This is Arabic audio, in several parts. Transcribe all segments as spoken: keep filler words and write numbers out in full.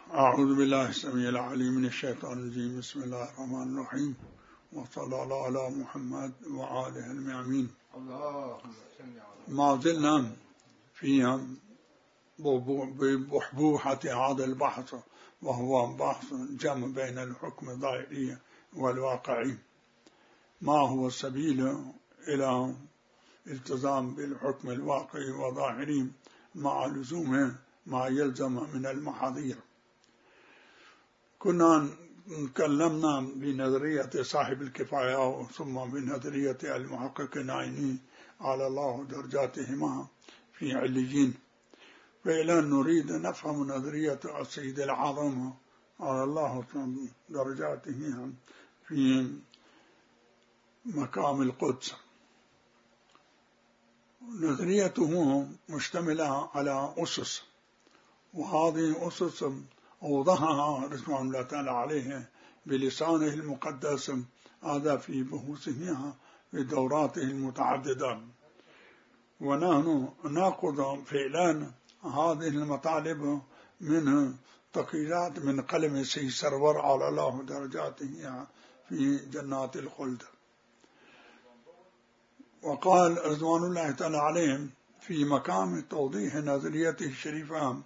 أعوذ بالله السميع العليم من الشيطان الرجيم. بسم الله الرحمن الرحيم، وصلى الله على محمد وآله الميامين. ما زلنا في بحبوحة هذا البحث، وهو بحث جمع بين الحكم الظاهري والواقعي. ما هو السبيل إلى التزام بالحكم الواقعي والظاهري مع لزوم ما يلزم من المحاذير؟ كنا تكلمنا بنظرية صاحب الكفاية، ثم بنظرية المحقق العيني على الله درجاتهما في عليين، فالآن نريد نفهم نظرية السيد العظم على الله درجاته في مقام القدس. نظريته مشتملة على أسس، وهذه أسس أوضحها رضوان الله تعالى عليه بلسانه المقدس، هذا في بحوثه في دوراته المتعددة. ونحن نأخذ فعلا هذه المطالب من تقييدات من قلم سي سرور على الله درجاته في جنات الخلد. وقال رضوان الله تعالى عليه في مقام توضيح نظريته الشريفة: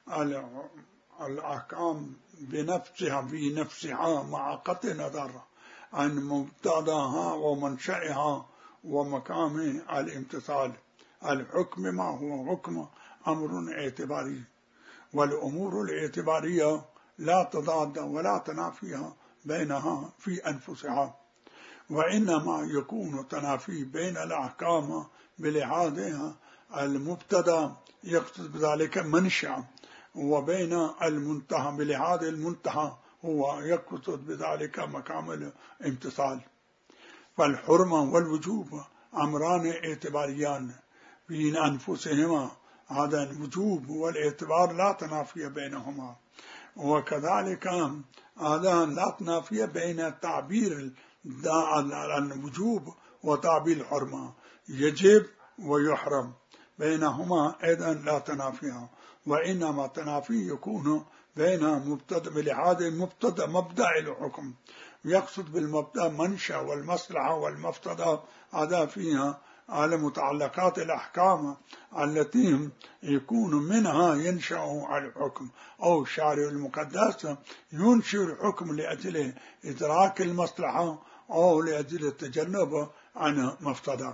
الأحكام بنفسها في نفسها مع قطع نظر عن مبتداها ومنشأها ومقام الامتثال. الحكم ما هو حكم أمر اعتباري، والأمور الاعتبارية لا تضاد ولا تنافي بينها في أنفسها، وإنما يكون تنافي بين الأحكام بلحاظها المبتدا يقصد بذلك منشأ، وبين المنتهى بلحاظ المنتهى هو يقصد بذلك مقام الامتثال. فالحرمة والوجوب أمران اعتباريان في أنفسهما، هذا الوجوب والاعتبار لا تنافي بينهما، وكذلك هذا لا تنافي بين تعبير الوجوب وتعبير الحرمة، يجب ويحرم بينهما أيضا لا تنافي، وإنما تنافي يكون بين مبتدأ بلحاظ مبتدأ مبدأ الحكم، يقصد بالمبدأ منشأ والمصلحة والمفتدى، هذا فيها على متعلقات الأحكام التي يكون منها ينشأ الحكم، أو الشارع المقدس ينشئ الحكم لأجل إدراك المصلحة أو لأجل التجنب عن مفتدى.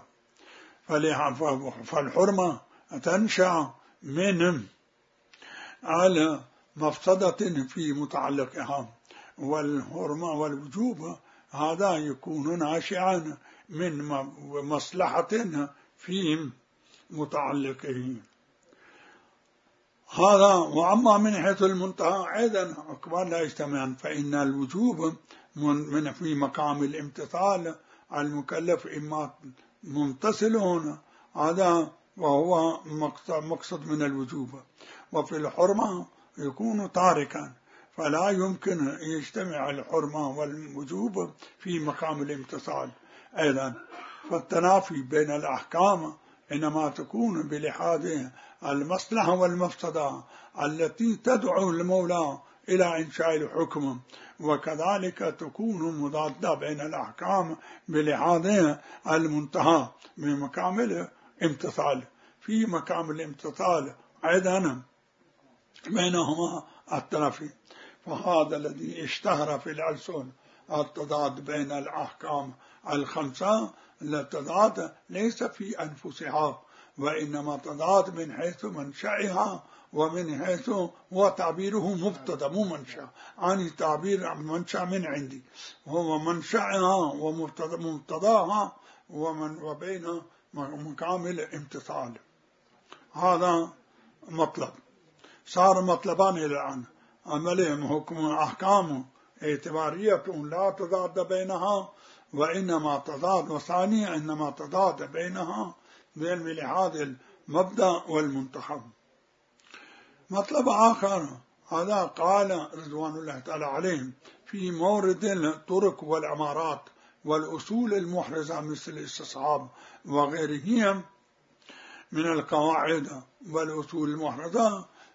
فالحرمة تنشأ من على مفسدة في متعلقها، والحرمة والوجوب هذا يكون ناشئا من مصلحة في متعلقه. هذا. وأما من حيث المنتهى أيضا أكبر لا يجتمعان، فإن الوجوب من في مقام الامتثال المكلف إما ممتثل هنا، هذا وهو مقصد من الوجوب، وفي الحرمة يكون تاركا، فلا يمكن يجتمع الحرمة والوجوب في مقام الامتثال أيضا. فالتنافي بين الأحكام إنما تكون بلحاظ المصلحة والمفسدة التي تدعو المولى إلى إنشاء الحكم، وكذلك تكون مضادة بين الأحكام بلحاظ المنتهى من مقام الامتثال. في مقام الامتثال أيضا بينهما التنافي، فهذا الذي اشتهر في الألسن التضاد بين الأحكام الخمسة. التضاد ليس في أنفسها، وإنما تضاد من حيث منشأها، ومن حيث هو تعبيره مبتدا مو منشأ، عن تعبير منشأ من عندي، هو منشأها ومبتداها ومن وبين مقام الامتثال. هذا مطلب. صار مطلبان الآن: عملهم حكم أحكام اعتبارية لا تضاد بينها، وإنما تضاد وثانية إنما تضاد بينها بلحاظ المبدأ والمنتهى. مطلب آخر هذا قال رضوان الله تعالى عليهم في مورد الطرق والأمارات والأصول المحرزة مثل الاستصحاب وغيرهم من القواعد والأصول المحرزة،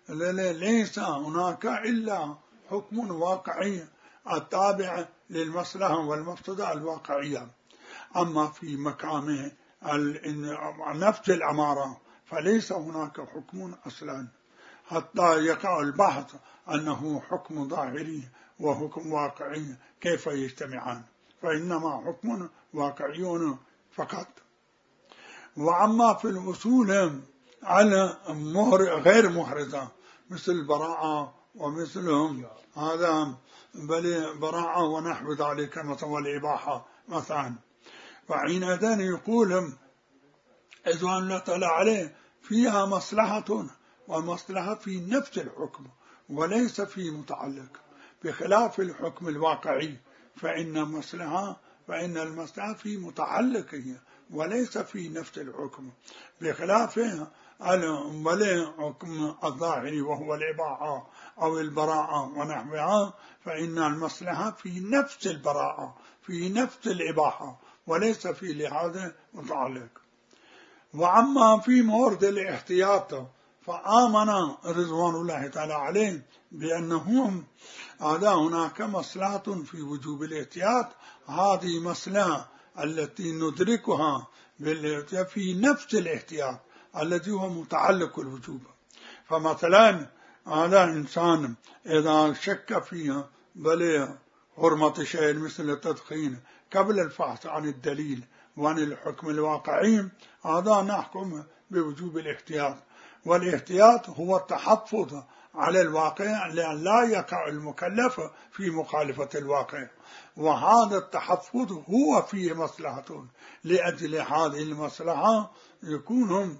ليس هناك إلا حكم واقعي التابع للمصلحة والمفسدة الواقعية. أما في مقام نفس الأمارة فليس هناك حكم أصلا، حتى يقع البحث أنه حكم ظاهري وحكم واقعي كيف يجتمعان، فإنما حكم واقعي فقط. وأما في الأصول على مهر غير محرزة مثل البراءة ومثلهم هذا بل براءة ونحو ذلك مثلا والإباحة مثلا، فحينئذ يقول إذا الله تعالى عليه فيها مصلحة، والمصلحة في نفس الحكم وليس في متعلق، بخلاف الحكم الواقعي فإن المصلحة فإن المصلحة في متعلقه وليس في نفس الحكم، بخلافه الحكم الظاهري وهو الإباحة أو البراءة ونحوها، فإن المصلحة في نفس البراءة في نفس الإباحة وليس في لهذا متعلق. وأما في مورد الاحتياط فآمن رضوان الله تعالى عليه بأنهم هذا هناك مصلحة في وجوب الاحتياط، هذه مصلحة التي ندركها في نفس الاحتياط الذي هو متعلق الوجوب. فمثلا هذا إنسان إذا شك فيها بل حرمة شيء مثل التدخين قبل الفحص عن الدليل وعن الحكم الواقعي، هذا نحكم بوجوب الاحتياط. والاحتياط هو التحفظ على الواقع لأن لا يقع المكلف في مخالفة الواقع، وهذا التحفظ هو فيه مصلحة، لأجل هذه المصلحة يكون هم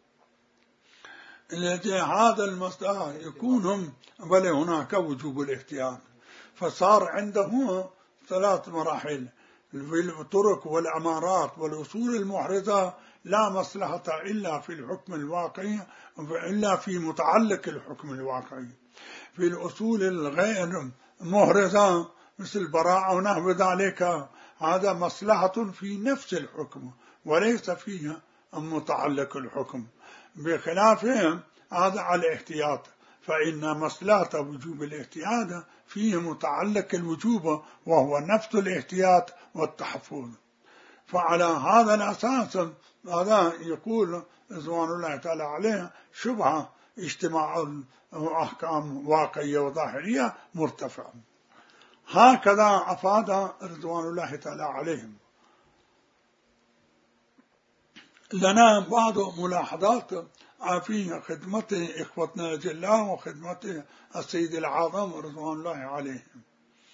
لأجل هذا المصلحة يكون هم بل هناك وجوب الاحتياط. فصار عنده ثلاث مراحل في الطرق والأمارات والأصول المحرزة، لا مصلحة إلا في الحكم الواقعي إلا في متعلق الحكم الواقعي. في الأصول الغير محرزة مثل البراءة ونحو ذلك هذا مصلحة في نفس الحكم وليس فيها متعلق الحكم، بخلافه هذا على الاحتياط، فإن مصلحة وجوب الاحتياط فيه متعلق الوجوب وهو نفس الاحتياط والتحفظ. فعلى هذا الأساس هذا يقول رضوان الله تعالى عليه شبهة اجتماع أحكام واقعية وظاهرية مرتفع. هكذا أفاد رضوان الله تعالى عليهم. لنا بعض ملاحظات في خدمة إخوتنا الأجلاء وخدمة السيد العظم رضوان الله عليهم.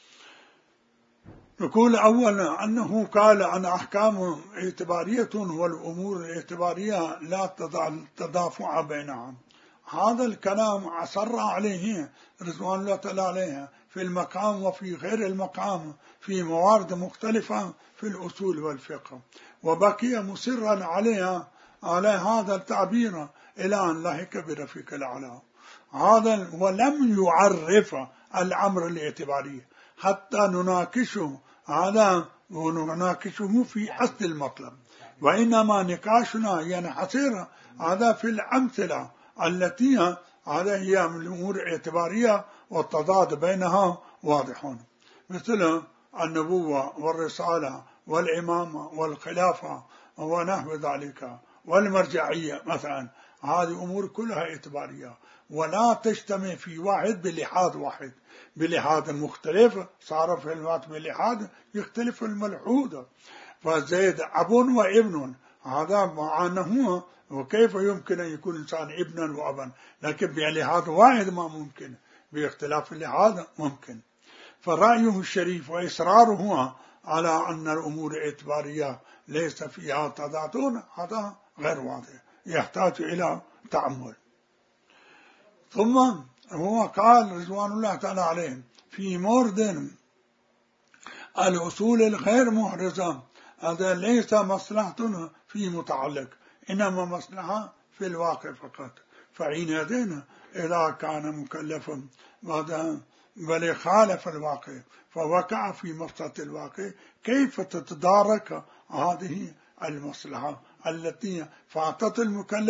نقول أولا أنه قال عن أحكام اعتبارية والأمور الاعتبارية لا تضافع بينها. هذا الكلام أصر عليه رضوان الله تعالى عليه في المقام وفي غير المقام في موارد مختلفة في الأصول والفقه، وبقي مصرا عليها على هذا التعبير إلى أن لحق برفيق الأعلى. هذا ولم يعرف الأمر الاعتباري حتى نناقشه هذا ونناقشه في حسن المطلب، وإنما نقاشنا ينحصر هذا في الأمثلة التي هذا هي من الأمور الاعتبارية والتضاد بينها واضحون، مثل النبوة والرسالة والإمامة والخلافة ونحو ذلك والمرجعية مثلا. هذه أمور كلها اعتبارية ولا تجتمع في واحد بلحاظ واحد، بلحاظ مختلف صار في المات بلحاظ يختلف الملحوظ. فزيد أب وابن هذا معناه، وكيف يمكن أن يكون إنسان ابنا وأبا، لكن بلحاظ واحد ما ممكن، باختلاف اللحاظ ممكن. فرأيه الشريف وإصراره على أن الأمور الاعتبارية ليس فيها تضاد هذا غير واضح، يحتاج إلى تأمل. ثم هو قال رضوان الله تعالى عليه في مورد الأصول الغير محرزة هذا ليس مصلحة في متعلق، إنما مصلحة في الواقع فقط. فحينئذ إذا كان مكلفا بل خالف الواقع فوقع في مفسدة الواقع، كيف تتدارك هذه المصلحة التي فاتت المكلف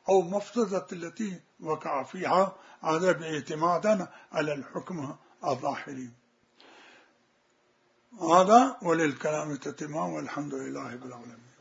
أو مفترضة التي وقع فيها، هذا باعتمادا على الحكم الظاهري. هذا وللكلام تتمام، والحمد لله رب العالمين.